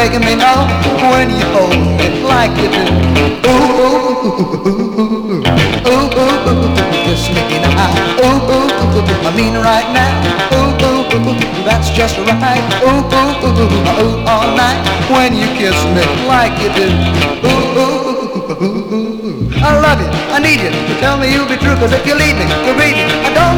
making me know when you hold me like you do. Ooh, ooh, ooh, ooh, ooh, ooh, ooh, kiss me now. Ooh, ooh, ooh, I mean right now. Ooh, ooh, ooh, that's just right. Ooh, ooh, ooh, ooh, all night when you kiss me like you do. Ooh, ooh, ooh, ooh, ooh, I love you, I need you. Tell me you'll be true, 'cause if you leave me, you'll beat me. I don't